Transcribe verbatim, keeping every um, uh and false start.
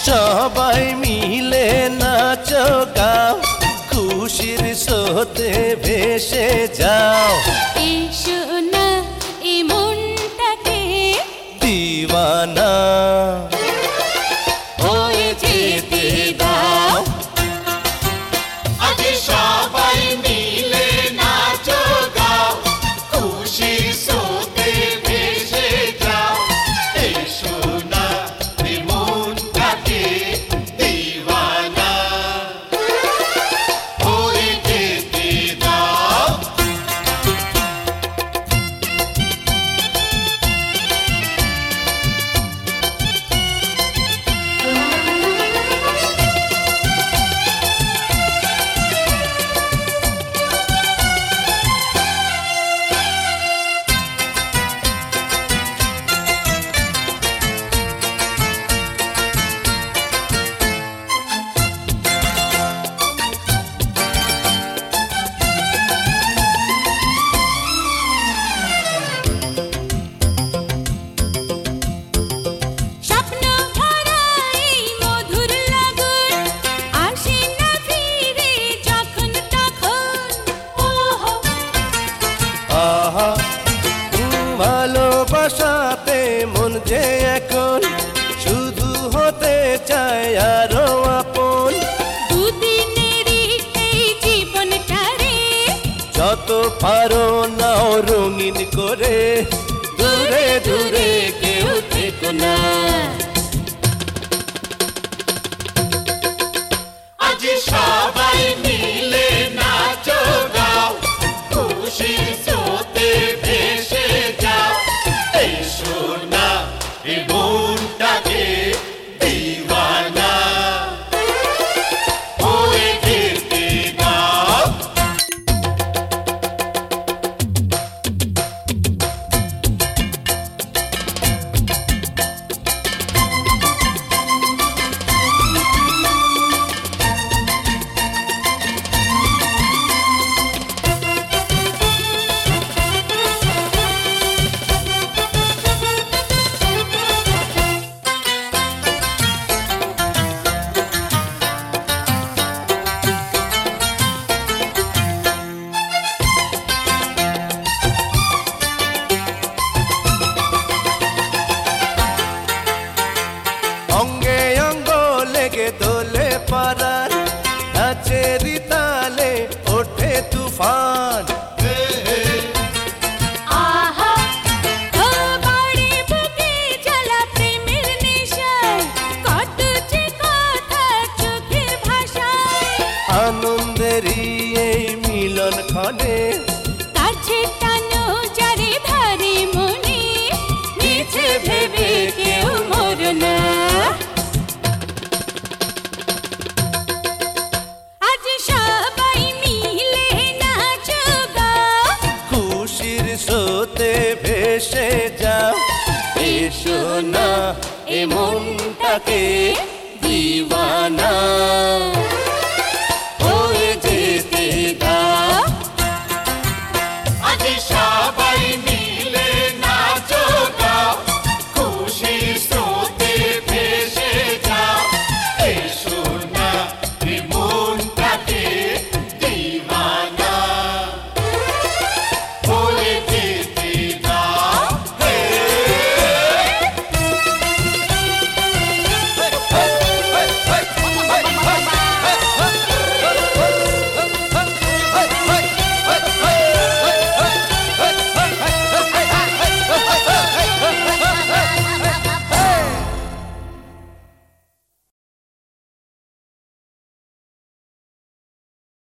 সবাই মিলে নাচো গাও, খুশির স্রোতে ভেসে যাও। এসো না এই মনটাকে দিওয়ানা হয়ে যেতে দাও। আজ সবাই মিলে নাচো গাও, খুশির স্রোতে ভেসে যাও। এসো না এই মনটাকে দিওয়ানা হয়ে যেতে দাও। স্বপ্ন ভরা এই মধুর লাগন আসে না ফিরে যখন তখন। ওহো আহা ভালোবাসাতে মন যে এখন শুধু হতে চায় আরো আপন। দুদিনেরই এই জীবনটারে যত পারো নাও রঙিন করে, দূরে দূরে কেউ থেকো না। আজ সবাই মিলে নাচো গাও, খুশির স্রোতে ভেসে যাও। এসো না এই মনটাকে দিওয়ানা হয়ে যেতে দাও। অঙ্গে অঙ্গ লেগে দোলে পারার, নাচের তালে ওঠে তুফান। আহা ও বাড়ি বুকে জ্বালা প্রেমের নেশায়, কত যে কথা চোখের ভাষায়। আনন্দেরই এই মিলন ক্ষণে তার ছেটানো যারে ধারে মনে, মিছে ভেবে কেউ মরো না। আজ সবাই মিলে নাচো গাও, খুশির স্রোতে ভেসে যাও। এসো না এ মনটাকে